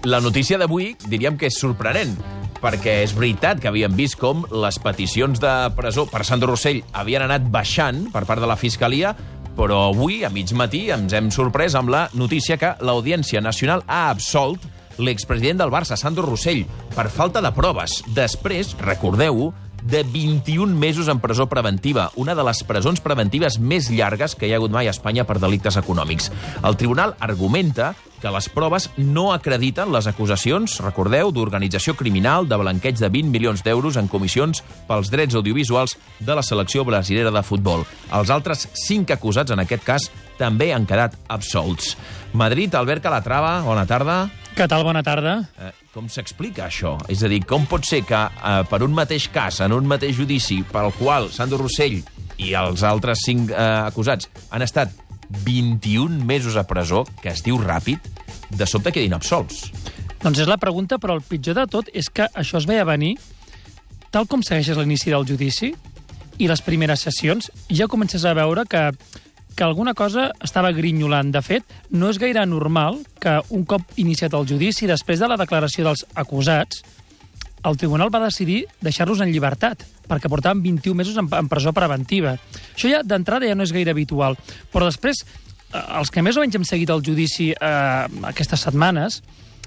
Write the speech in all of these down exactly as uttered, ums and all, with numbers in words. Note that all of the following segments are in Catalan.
La notícia d'avui diríem que és sorprenent, perquè és veritat que havíem vist com les peticions de presó per Sandro Rosell havien anat baixant per part de la Fiscalia, però avui, a mig matí, ens hem sorprès amb la notícia que l'Audiència Nacional ha absolt l'expresident del Barça, Sandro Rosell, per falta de proves. Després, recordeu-ho, de vint-i-un mesos en presó preventiva, una de les presons preventives més llargues que hi ha hagut mai a Espanya per delictes econòmics. El tribunal argumenta que les proves no acrediten les acusacions, recordeu, d'organització criminal, de blanqueig de vint milions d'euros en comissions pels drets audiovisuals de la selecció brasilera de futbol. Els altres cinc acusats, en aquest cas, també han quedat absolts. Madrid, Albert Calatrava, bona tarda. Què tal? Bona tarda. Eh, com s'explica això? És a dir, com pot ser que eh, per un mateix cas, en un mateix judici, pel qual Sandro Rosell i els altres cinc eh, acusats han estat vint-i-un mesos a presó, que es diu ràpid, de sobte quedin absolts? Doncs és la pregunta, però el pitjor de tot és que això es veia venir, tal com segueixes l'inici del judici i les primeres sessions, ja comences a veure que que alguna cosa estava grinyolant. De fet, no és gaire normal que un cop iniciat el judici, després de la declaració dels acusats, el tribunal va decidir deixar-los en llibertat, perquè portaven vint-i-un mesos en, en presó preventiva. Això ja d'entrada ja no és gaire habitual. Però després, els que més o menys hem seguit el judici eh, aquestes setmanes,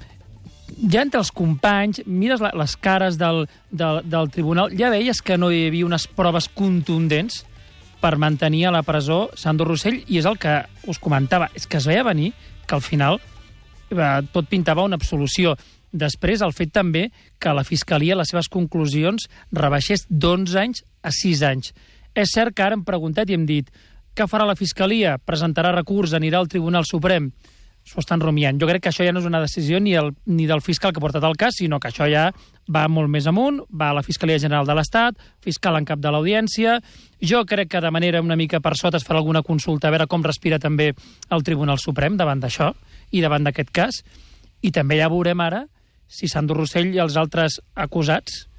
ja entre els companys, mires la, les cares del, del, del tribunal, ja veies que no hi havia unes proves contundents per mantenir a la presó Sandro Rosell, i és el que us comentava, és que es veia venir que al final eh, tot pintava una absolució. Després, el fet també que la Fiscalia, les seves conclusions, rebaixés d'onze anys a sis anys. És cert que ara hem preguntat i hem dit què farà la Fiscalia? Presentarà recurs, anirà al Tribunal Suprem? S'ho estan rumiant. Jo crec que això ja no és una decisió ni, el, ni del fiscal que ha portat el cas, sinó que això ja va molt més amunt, va a la Fiscalia General de l'Estat, fiscal en cap de l'Audiència. Jo crec que de manera una mica per sota es farà alguna consulta a veure com respira també el Tribunal Suprem davant d'això i davant d'aquest cas. I també ja veurem ara si Sandro Rosell i els altres acusats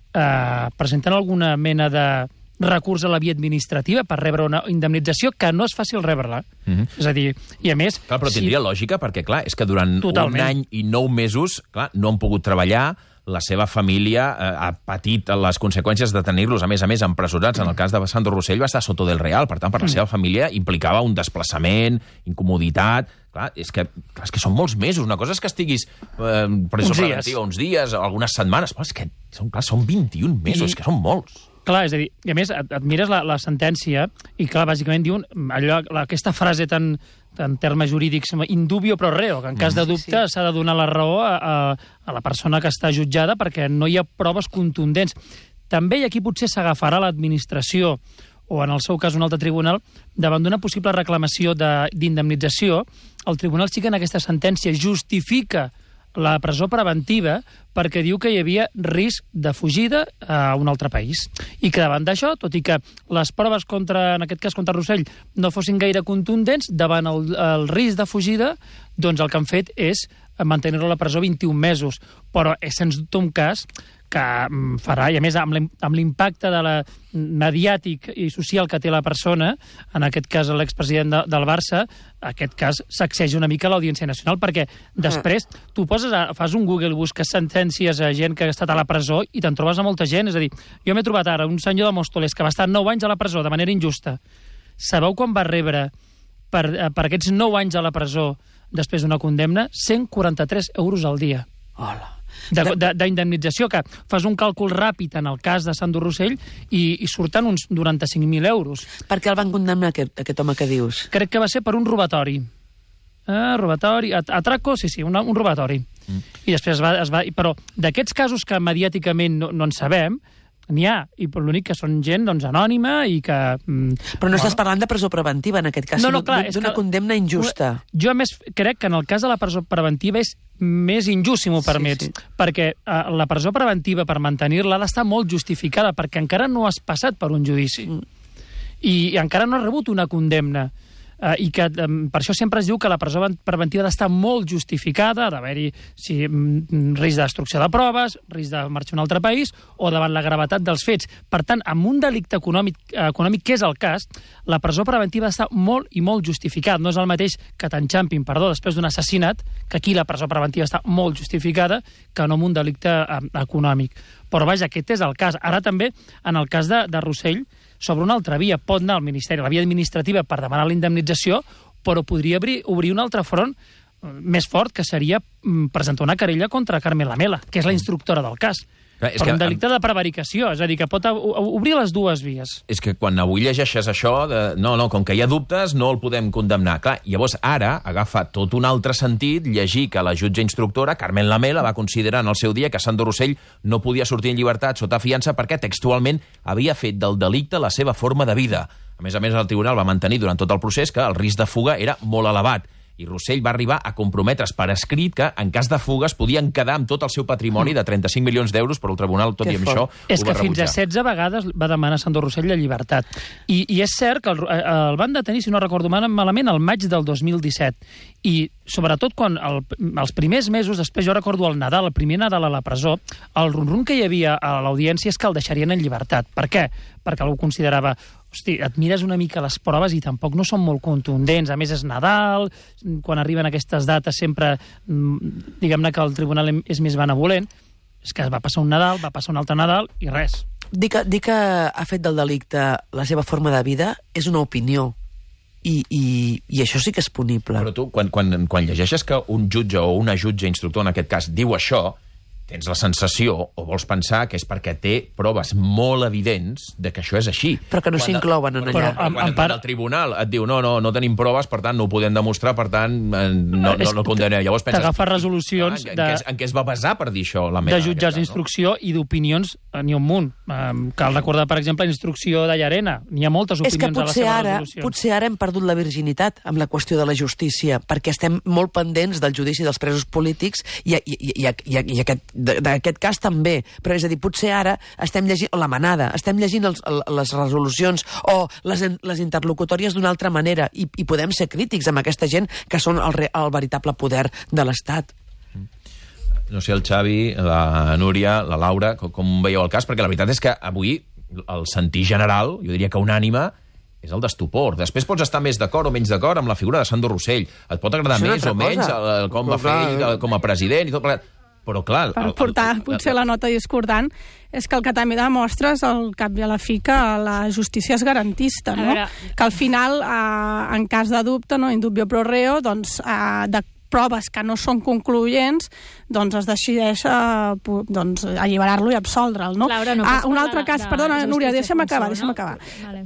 eh, presenten alguna mena de recurs a la via administrativa per rebre una indemnització que no és fàcil rebre-la. Mm-hmm. És a dir, i a més... Clar, però tindria si... lògica, perquè, clar, és que durant Totalment. un any i nou mesos, clar, no han pogut treballar, la seva família eh, ha patit les conseqüències de tenir-los, a més a més, empresonats. En el cas de Sandro Rosell va estar a Soto del Real, per tant, per la seva família implicava un desplaçament, incomoditat... Clar, és que, clar, és que són molts mesos. Una cosa és que estiguis eh, presó preventiva uns dies, algunes setmanes, però és que són, clar, són vint-i-un mesos, I... que són molts. Clar, és a dir, i a més, et, et mires la, la sentència i, clar, bàsicament diuen allò, aquesta frase tan, en termes jurídics, indubio pro reo, que en cas de dubte s'ha sí, sí. de donar la raó a, a, a la persona que està jutjada perquè no hi ha proves contundents. També, i aquí potser s'agafarà l'administració, o en el seu cas un altre tribunal, davant d'una possible reclamació d'indemnització, el tribunal sí que en aquesta sentència justifica la presó preventiva perquè diu que hi havia risc de fugida a un altre país. I que davant d'això, tot i que les proves contra, en aquest cas contra Rosell, no fossin gaire contundents, davant el, el risc de fugida, doncs el que han fet és mantenir-lo a la presó vint-i-un mesos. Però és sens dubte un cas que farà, i a més amb l'impacte de la mediàtic i social que té la persona, en aquest cas l'expresident de, del Barça, aquest cas sacseja una mica l'Audiència Nacional, perquè després tu poses a, fas un Google, busques sentències a gent que ha estat a la presó i te'n trobes a molta gent. És a dir, jo m'he trobat ara un senyor de Móstoles que va estar nou anys a la presó de manera injusta. Sabeu quan va rebre per, per aquests nou anys a la presó després d'una condemna? cent quaranta-tres euros al dia. Hola. D'indemnització, que fas un càlcul ràpid en el cas de Sandro Rosell i, i surten uns noranta-cinc mil euros. Per què el van condemnar, aquest, aquest home que dius? Crec que va ser per un robatori. Ah, robatori, atraco, sí, sí, un, un robatori. Mm. I després es va... Es va però d'aquests casos que mediàticament no, no en sabem, n'hi ha, i l'únic que són gent doncs, anònima i que... Mm, Però no bueno. estàs parlant de presó preventiva, en aquest cas, no, no, clar, d'una condemna injusta. Jo, a més, crec que en el cas de la presó preventiva és més injust, si m'ho permets, sí, sí. perquè eh, la presó preventiva, per mantenir-la, ha d'estar molt justificada, perquè encara no has passat per un judici. Mm. I, i encara no has rebut una condemna. eh, i que eh, per això sempre es diu que la presó preventiva ha d'estar molt justificada, ha d'haver-hi si, risc de destrucció de proves, risc de marxar a un altre país o davant la gravetat dels fets. Per tant, amb un delicte econòmic, eh, econòmic que és el cas, la presó preventiva està molt i molt justificada. No és el mateix que t'enxampin, perdó, després d'un assassinat, que aquí la presó preventiva està molt justificada, que no amb un delicte eh, econòmic. Però vaja, aquest és el cas. Ara també, en el cas de, de Rossell, sobre una altra via, pot anar al Ministeri, la via administrativa per demanar la indemnització, però podria obrir, obrir un altre front més fort, que seria presentar una querella contra Carmen Lamela, que és la instructora del cas. Clar, per un delicte de prevaricació, és a dir, que pot obrir les dues vies. És que quan avui llegeixes això, de, no, no, com que hi ha dubtes, no el podem condemnar. Clar, llavors ara agafa tot un altre sentit llegir que la jutge instructora, Carmen Lamela, va considerar en el seu dia que Sandro Rossell no podia sortir en llibertat sota fiança perquè textualment havia fet del delicte la seva forma de vida. A més a més, el tribunal va mantenir durant tot el procés que el risc de fuga era molt elevat. I Rossell va arribar a comprometre's per escrit que, en cas de fuga, es podien quedar amb tot el seu patrimoni de trenta-cinc milions d'euros, però el tribunal, tot i amb això, és ho va que fins rebutjar. a setze vegades va demanar a Sandro Rossell la llibertat. I, i és cert que el, el van detenir, si no recordo malament, el maig del dos mil disset. I, sobretot, quan el, els primers mesos, després jo recordo el Nadal, el primer Nadal a la presó, el rum-rum que hi havia a l'audiència és que el deixarien en llibertat. Per què? Perquè algú considerava, hosti, et mires una mica les proves i tampoc no són molt contundents. A més, és Nadal, quan arriben aquestes dates sempre, diguem-ne que el tribunal és més benevolent. És que va passar un Nadal, va passar un altre Nadal i res. Dir que, dir que ha fet del delicte la seva forma de vida és una opinió. I, i, i això sí que és punible. Però tu, quan, quan, quan llegeixes que un jutge o una jutge instructor, en aquest cas, diu això, tens la sensació, o vols pensar, que és perquè té proves molt evidents de que això és així. Però que no s'inclouen en allà. Però, quan, quan, quan el tribunal et diu no, no, no tenim proves, per tant, no ho podem demostrar, per tant, no, no, no condenem. Llavors penses... T'agafa resolucions... Ah, en, de, en, què, en què es va basar per dir això? La meva, de jutjats d'instrucció, no? I d'opinions n'hi ha un munt. Um, cal recordar, per exemple, la instrucció de Llarena. N'hi ha moltes opinions a les seves ara, resolucions. Potser ara hem perdut la virginitat amb la qüestió de la justícia, perquè estem molt pendents del judici dels presos polítics i, i, i, i, i, i aquest, d'aquest cas també, però és a dir, potser ara estem llegint, o la manada, estem llegint els, les resolucions o les, les interlocutòries d'una altra manera i, i podem ser crítics amb aquesta gent que són el, el veritable poder de l'Estat. No sé, el Xavi, la Núria, la Laura, com, com veieu el cas, perquè la veritat és que avui el sentir general, jo diria que unànime, és el d'estupor. Després pots estar més d'acord o menys d'acord amb la figura de Sandro Rossell. Et pot agradar més o menys el, com va fer ell com a president i tot plegat. Però, clar... Per portar, potser, la nota discordant, és que el que també demostra és al cap i a la fi que la justícia és garantista, no? Que al final, eh, en cas de dubte, no, indubio pro reo, doncs, eh, de proves que no són concloents, doncs es decideix eh, doncs, alliberar-lo i absoldre'l, no? Laura, no ah, un altre de, cas, de perdona, Núria, deixa'm acabar, deixa'm no? acabar. Vale.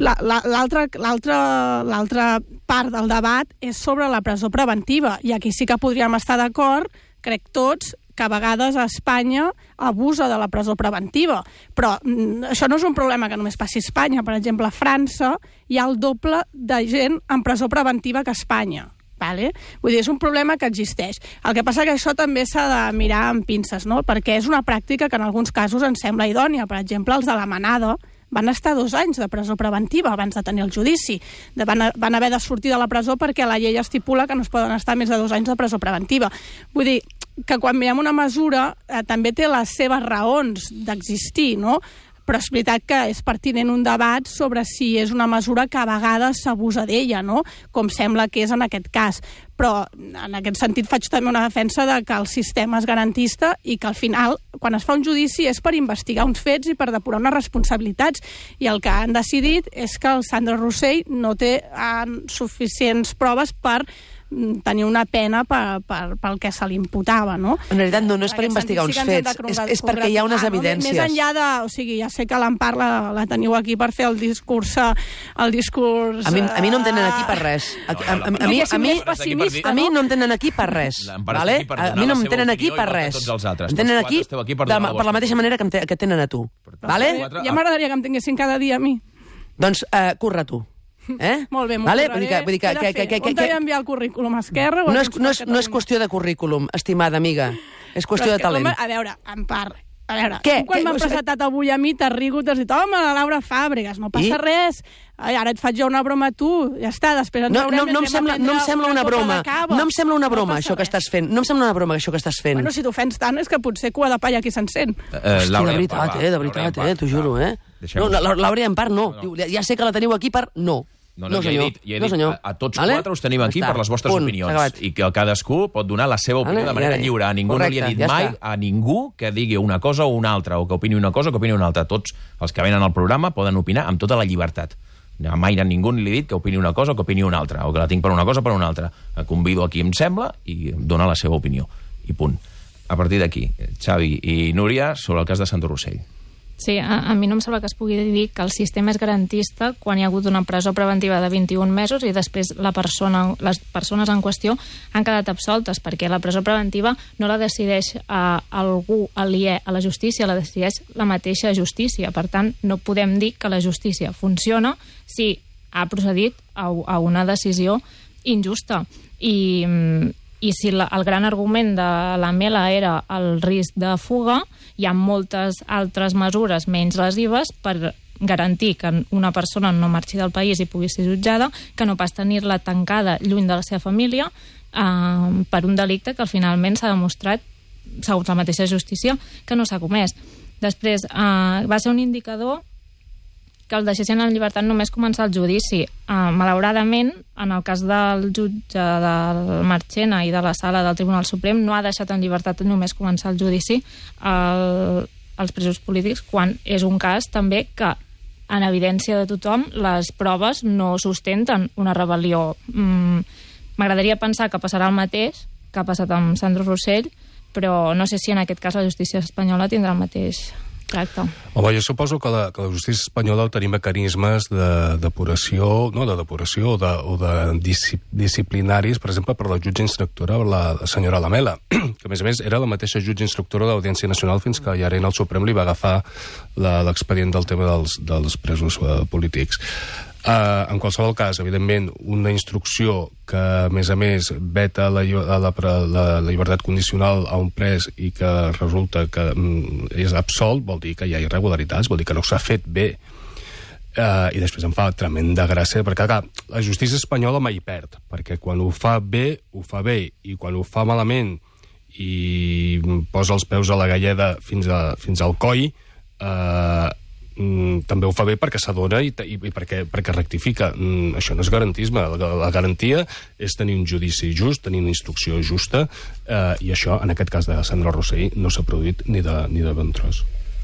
L'altra part del debat és sobre la presó preventiva, i aquí sí que podríem estar d'acord, crec tots, que a vegades a Espanya abusa de la presó preventiva. Però mm, això no és un problema que només passi a Espanya. Per exemple, a França hi ha el doble de gent en presó preventiva que a Espanya. Vale? Vull dir, és un problema que existeix. El que passa que això també s'ha de mirar amb pinces, no? Perquè és una pràctica que en alguns casos ens sembla idònia. Per exemple, els de la Manada van estar dos anys de presó preventiva abans de tenir el judici. Van, van haver de sortir de la presó perquè la llei estipula que no es poden estar més de dos anys de presó preventiva. Vull dir que quan veiem una mesura eh, també té les seves raons d'existir, no? Però és veritat que és pertinent un debat sobre si és una mesura que a vegades s'abusa d'ella, no? Com sembla que és en aquest cas. Però en aquest sentit faig també una defensa de que el sistema és garantista i que al final, quan es fa un judici, és per investigar uns fets i per depurar unes responsabilitats. I el que han decidit és que el Sandro Rossell no té eh, suficients proves per tenir una pena per, per, pel que se li imputava, no? En realitat no, no és per investigar uns fets, és, és perquè hi ha unes evidències. Més enllà de... O sigui, ja sé que l'Empar la, la teniu aquí per fer el discurs... El discurs... A mi, a mi no em tenen aquí per res. A, a, a, a, mi, a, mi, a mi no em tenen aquí per res. Vale? A mi no em tenen aquí per res. Em tenen aquí de, per la mateixa manera que, em te, que tenen a tu. Vale? Ja m'agradaria que em tinguessin cada dia a mi. Doncs uh, curra tu. Eh? Molt bé, m'ho vale? curraré. Vull dir que, vull dir que, que, que, que, On t'he d'enviar el currículum? A Esquerra? No és, no, és, no és qüestió de currículum, estimada amiga. És qüestió de talent. Home, a veure, en part, A veure, Què? quan Què? m'han O sigui- presentat avui a mi, t'has rigut, t'has dit, home, la Laura Fàbregas, no passa I? res. Ai, ara et faig jo una broma a tu, ja està, després ens No, veurem no, i no, em anem a sembla, no em prendre sembla una copa broma. de cava. No em sembla una broma, passa això que res. estàs fent. No em sembla una broma, això que estàs fent. Bueno, si t'ofens tant és que potser cua de palla aquí s'encén. Eh, Hòstia, Laura, de veritat, va, va, eh, de Laura, veritat, va, eh, t'ho juro, va. eh. Deixem-ho. No, la, la, Laura en part no. No, no. Diu, ja sé que la teniu aquí per... No. No, no, ja he senyor. dit, ja he no, dit senyor. a, a tots Vale? quatre us tenim aquí Ja està. per les vostres Punt, opinions s'ha acabat. i que cadascú pot donar la seva opinió Vale, de manera ja- lliure. A ningú correcte, no li he dit ja mai està. a ningú que digui una cosa o una altra, o que opini una cosa o que opini una altra. Tots els que venen al programa poden opinar amb tota la llibertat. Mai a ningú li he dit que opini una cosa o que opini una altra, o que la tinc per una cosa o per una altra. El convido a qui em sembla i dona la seva opinió. I punt. A partir d'aquí, Xavi i Núria, sobre el cas de Sandro Rossell. Sí, a, a mi no em sembla que es pugui dir que el sistema és garantista quan hi ha hagut una presó preventiva de vint-i-un mesos i després la persona, les persones en qüestió han quedat absoltes, perquè la presó preventiva no la decideix eh, algú aliè a la justícia, la decideix la mateixa justícia. Per tant, no podem dir que la justícia funciona si ha procedit a, a una decisió injusta. I, i si la, el gran argument de la Mela era el risc de fuga, hi ha moltes altres mesures menys lesives per garantir que una persona no marxi del país i pugui ser jutjada, que no pas tenir-la tancada lluny de la seva família eh, per un delicte que finalment s'ha demostrat, segons la mateixa justícia, que no s'ha comès. Després, eh, va ser un indicador que el deixessin en llibertat només començar el judici. Uh, malauradament, en el cas del jutge del Marchena i de la sala del Tribunal Suprem, no ha deixat en llibertat només començar el judici el, els presos polítics, quan és un cas també que, en evidència de tothom, les proves no sustenten una rebel·lió. Mm, m'agradaria pensar que passarà el mateix que ha passat amb Sandro Rossell, però no sé si en aquest cas la justícia espanyola tindrà el mateix tracte. Home, jo suposo que la, que la justícia espanyola tenim mecanismes de depuració, no de depuració, o de, o de disci, disciplinaris, per exemple, per la jutge instructora, la senyora Lamela, que a més a més era la mateixa jutge instructora de l'Audiència Nacional fins que ja el Suprem li va agafar l'expedient del tema dels, dels presos uh, polítics. Uh, en qualsevol cas, evidentment, una instrucció que, a més a més, veta la, la, la, la, la llibertat condicional a un pres i que resulta que mm, és absolt, vol dir que hi ha irregularitats, vol dir que no s'ha fet bé. Uh, I després em fa tremenda gràcia, perquè, clar, la justícia espanyola mai perd, perquè quan ho fa bé, ho fa bé, i quan ho fa malament i posa els peus a la galleda fins, a, fins al coll, uh, Mm, també ho fa bé perquè s'adona i, i, i perquè, perquè rectifica. Mm, això no és garantisme. La, la garantia és tenir un judici just, tenir una instrucció justa, eh, i això, en aquest cas de Sandro Rossell, no s'ha produït ni de, ni de bon tros.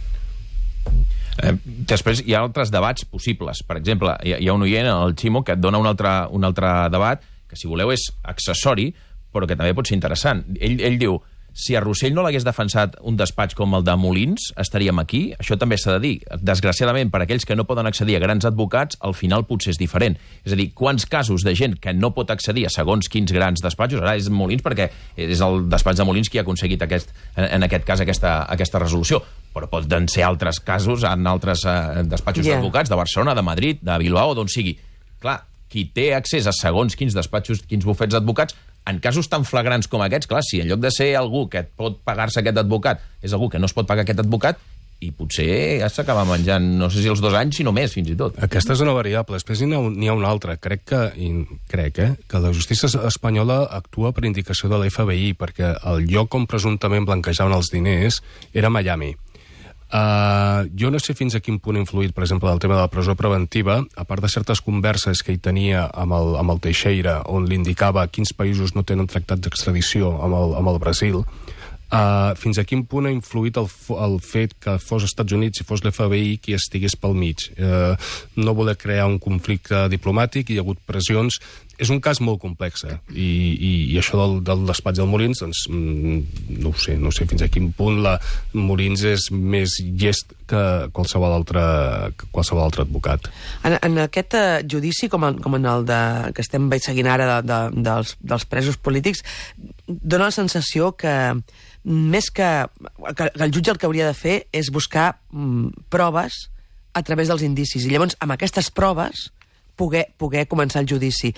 Eh, després hi ha altres debats possibles. Per exemple, hi ha, hi ha un oient, el Ximo, que et dona un altre, un altre debat que, si voleu, és accessori, però que també pot ser interessant. Ell, ell diu, si a Rossell no l'hagués defensat un despatx com el de Molins, estaríem aquí? Això també s'ha de dir. Desgraciadament, per aquells que no poden accedir a grans advocats, al final potser és diferent. És a dir, quants casos de gent que no pot accedir a segons quins grans despatxos, ara és Molins perquè és el despatx de Molins qui ha aconseguit aquest, en aquest cas aquesta, aquesta resolució, però poden ser altres casos en altres eh, despatxos Yeah. d'advocats de Barcelona, de Madrid, de Bilbao, d'on sigui. Clar, qui té accés a segons quins despatxos, quins bufets d'advocats, en casos tan flagrants com aquests, clar, si en lloc de ser algú que et pot pagar-se aquest advocat, és algú que no es pot pagar aquest advocat, i potser ja s'acaba menjant, no sé si els dos anys, sinó més, fins i tot. Aquesta és una variable. Després n'hi ha, n'hi ha una altra. Crec que, i crec, eh, que la justícia espanyola actua per indicació de l'F B I, perquè el lloc on presumptament blanquejaven els diners era Miami. Uh, jo no sé fins a quin punt ha influït, per exemple, el tema de la presó preventiva, a part de certes converses que hi tenia amb el, amb el Teixeira, on li indicava quins països no tenen tractats d'extradició amb el, amb el Brasil, uh, fins a quin punt ha influït el, el fet que fos Estats Units i fos l'F B I qui estigués pel mig. Uh, no voler crear un conflicte diplomàtic, hi ha hagut pressions. És un cas molt complex, eh? I, i, i això del, del despatx del Molins, doncs, mm, no ho sé, no sé fins a quin punt la Molins és més llest que qualsevol altre, que qualsevol altre advocat. En, en aquest uh, judici, com en, com en el de, que estem seguint ara de, de, dels, dels presos polítics, dona la sensació que més que, que, que el jutge el que hauria de fer és buscar mm, proves a través dels indicis. I llavors, amb aquestes proves, poder, poder començar el judici.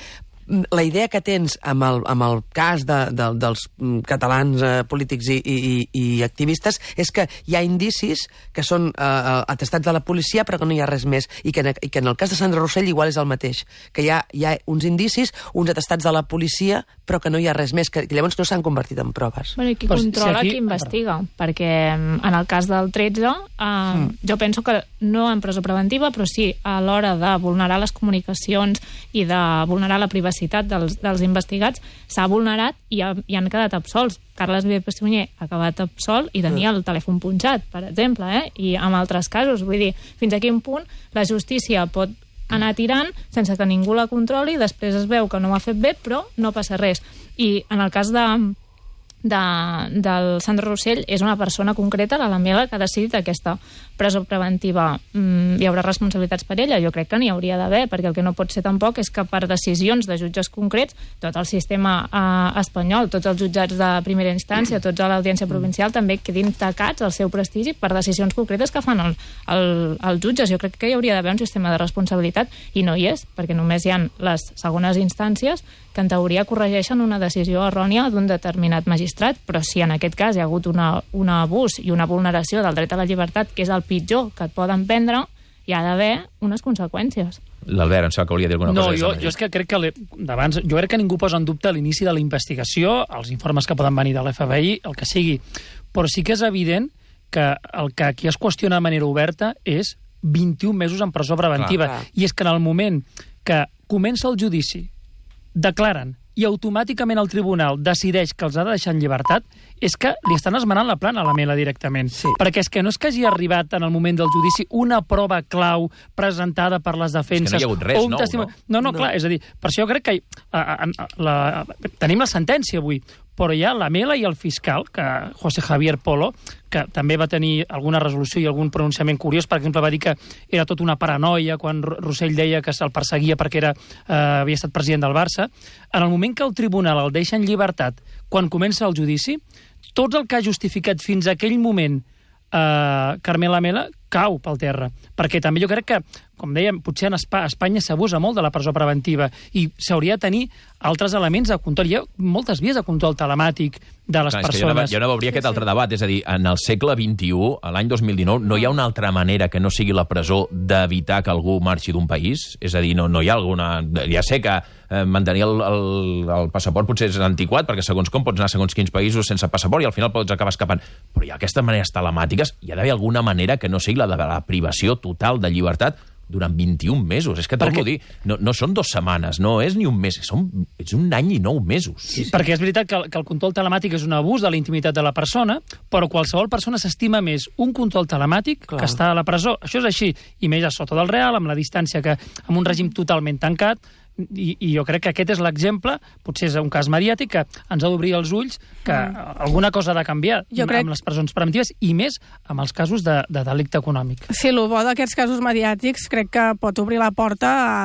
la idea que tens amb el, amb el cas de, de, dels catalans eh, polítics i, i, i activistes és que hi ha indicis que són eh, atestats de la policia però que no hi ha res més, i que, en, i que en el cas de Sandra Rosell igual és el mateix, que hi ha, hi ha uns indicis, uns atestats de la policia però que no hi ha res més, que, que llavors no s'han convertit en proves. Bueno, i qui pues, controla, si aquí... qui investiga, perquè en el cas del tretze eh, mm. jo penso que no en presó preventiva, però sí a l'hora de vulnerar les comunicacions i de vulnerar la privacitat dels, dels investigats, s'ha vulnerat i, ha, i han quedat absolts. Carles Viver Sunyer ha acabat absolt i tenia el telèfon punxat, per exemple, eh? I en altres casos, vull dir, fins a quin punt la justícia pot anar tirant sense que ningú la controli, després es veu que no ho ha fet bé, però no passa res. I en el cas de... De, del Sandra Rosell és una persona concreta, la Lamela, que ha decidit aquesta presó preventiva. Mm, hi haurà responsabilitats per ella? Jo crec que n'hi hauria d'haver, perquè el que no pot ser tampoc és que per decisions de jutges concrets tot el sistema eh, espanyol, tots els jutjats de primera instància, tots a l'audiència provincial també quedin tacats al seu prestigi per decisions concretes que fan el, el, els jutges. Jo crec que hi hauria d'haver un sistema de responsabilitat i no hi és, perquè només hi ha les segones instàncies que en teoria corregeixen una decisió errònia d'un determinat magistrat, però si en aquest cas hi ha hagut una, un abús i una vulneració del dret a la llibertat, que és el pitjor que et poden prendre, hi ha d'haver unes conseqüències. L'Albert, em sembla que hauria de dir alguna no, cosa. No, jo, jo és que crec que d'abans, jo crec que ningú posa en dubte l'inici de la investigació, els informes que poden venir de l'F B I, el que sigui, però sí que és evident que el que aquí es qüestiona de manera oberta és vint-i-un mesos en presó preventiva. Clar, clar. I és que en el moment que comença el judici, declaren i automàticament el tribunal decideix que els ha de deixar en llibertat, és que li estan esmenant la plana a la Mela directament. Sí. Perquè és que no és que hagi arribat en el moment del judici una prova clau presentada per les defenses. És que no hi ha hagut res nou, testimoni... no? No, no, No. clar, és a dir, per això jo crec que a, a, a, la, tenim la sentència avui, però hi ha la Mela i el fiscal, que José Javier Polo, que també va tenir alguna resolució i algun pronunciament curiós. Per exemple, va dir que era tot una paranoia quan Rosell deia que se'l perseguia perquè era, eh, havia estat president del Barça. En el moment que el tribunal el deixa en llibertat, quan comença el judici, tot el que ha justificat fins a aquell moment eh, Carmela Mela cau pel terra. Perquè també jo crec que, com dèiem, potser en Espa- Espanya s'abusa molt de la presó preventiva i s'hauria de tenir altres elements de control. Hi ha moltes vies de control telemàtic de les Clar, és que persones. jo no veuria aquest altre debat. És a dir, en el segle vint-i-u, a l'any dos mil dinou, no hi ha una altra manera que no sigui la presó d'evitar que algú marxi d'un país? És a dir, no, no hi ha alguna... Ja sé que eh, mantenir el, el, el passaport potser és antiquat, perquè segons com pots anar a segons quins països sense passaport i al final pots acabar escapant. Però hi ha aquestes maneres telemàtiques, hi ha d'haver alguna manera que no sigui la de la privació total de llibertat durant vint-i-un mesos. És que torno a dir, no, no són dues setmanes, no és ni un mes, són, és un any i nou mesos. Sí, sí. Perquè és veritat que el, que el control telemàtic és un abús de la intimitat de la persona, però qualsevol persona s'estima més un control telemàtic Clar. que està a la presó. Això és així, i més a sota del real, amb la distància que amb un règim totalment tancat, i, i jo crec que aquest és l'exemple, potser és un cas mediàtic, que ens ha d'obrir els ulls que mm. alguna cosa ha de canviar jo crec... amb les presons preventives i més amb els casos de, de delicte econòmic. Sí, el bo d'aquests casos mediàtics crec que pot obrir la porta a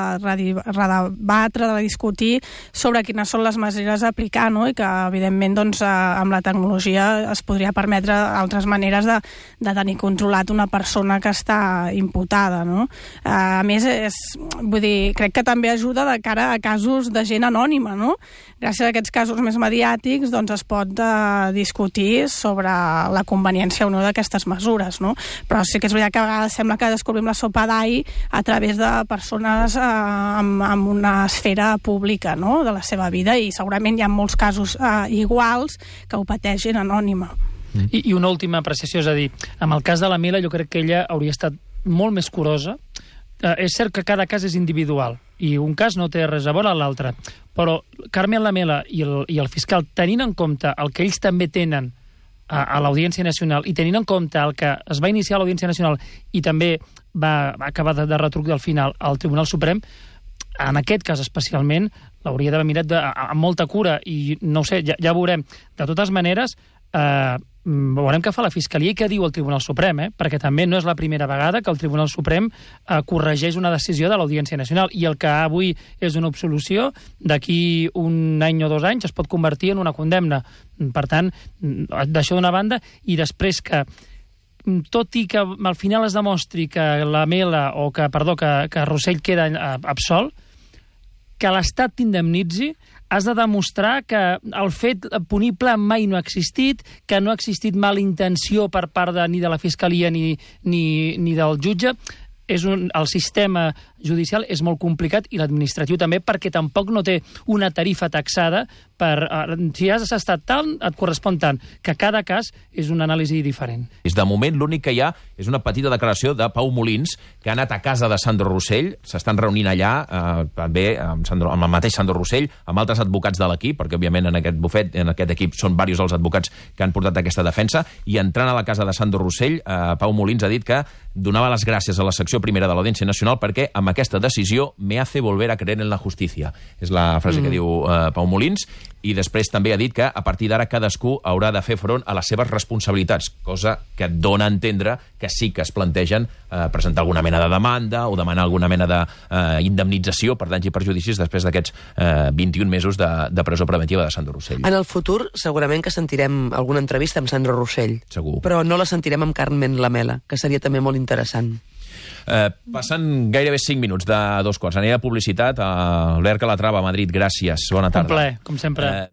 redebatre, a discutir sobre quines són les mesures a aplicar, no? I que, evidentment, doncs, amb la tecnologia es podria permetre altres maneres de, de tenir controlat una persona que està imputada, no? A més, és, vull dir, crec que també ajuda de cara a casos de gent anònima, no? Gràcies a aquests casos més mediàtics doncs es pot eh, discutir sobre la conveniència o no d'aquestes mesures, no? Però sí que és veritat que a vegades sembla que descobrim la sopa d'all a través de persones eh, amb, amb una esfera pública, no?, de la seva vida, i segurament hi ha molts casos eh, iguals que ho pateixen anònima. I, I una última apreciació, és a dir, amb el cas de la Mela jo crec que ella hauria estat molt més curosa. Eh, és cert que cada cas és individual i un cas no té res a veure amb l'altre, però Carmen Lamela i el, i el fiscal, tenint en compte el que ells també tenen a, a l'Audiència Nacional i tenint en compte el que es va iniciar a l'Audiència Nacional i també va, va acabar de, de retruc al final al Tribunal Suprem, en aquest cas especialment l'hauria d'haver mirat de, amb molta cura i no ho sé, ja, ja veurem. De totes maneres, eh, veurem què fa la Fiscalia i què diu el Tribunal Suprem, eh? Perquè també no és la primera vegada que el Tribunal Suprem eh, corregeix una decisió de l'Audiència Nacional i el que avui és una absolució, d'aquí un any o dos anys es pot convertir en una condemna. Per tant, d'això d'una banda, i després que tot i que al final es demostri que la Mela o que, perdó, que, que Rosell queda absolt, que l'Estat t'indemnitzi, has de demostrar que el fet punible mai no ha existit, que no ha existit mala intenció per part de, ni de la Fiscalia ni, ni, ni del jutge. És un, el sistema judicial és molt complicat i l'administratiu també, perquè tampoc no té una tarifa taxada per... Uh, si has estat tant, et correspon tant, que cada cas és una anàlisi diferent. De moment, l'únic que hi ha és una petita declaració de Pau Molins, que ha anat a casa de Sandro Rossell, s'estan reunint allà, eh, també amb, Sandro, amb el mateix Sandro Rossell, amb altres advocats de l'equip, perquè, òbviament, en aquest bufet, en aquest equip, són diversos els advocats que han portat aquesta defensa, i entrant a la casa de Sandro Rossell, eh, Pau Molins ha dit que donava les gràcies a la secció primera de l'Audiència Nacional perquè amb aquesta decisió me hace volver a creer en la justícia. És la frase mm. que diu uh, Pau Molins. I després també ha dit que a partir d'ara cadascú haurà de fer front a les seves responsabilitats, cosa que dona a entendre que sí que es plantegen eh, presentar alguna mena de demanda o demanar alguna mena d'indemnització eh, per danys i perjudicis després d'aquests eh, vint-i-un mesos de, de presó preventiva de Sandro Rossell. En el futur segurament que sentirem alguna entrevista amb Sandro Rossell. Segur. Però no la sentirem amb Carmen Lamela, que seria també molt interessant. Eh, passen gairebé cinc minuts de dos quarts. Aniré a publicitat. Albert Calatrava, a Madrid, gràcies. Bona tarda. Un plaer, com sempre. Eh,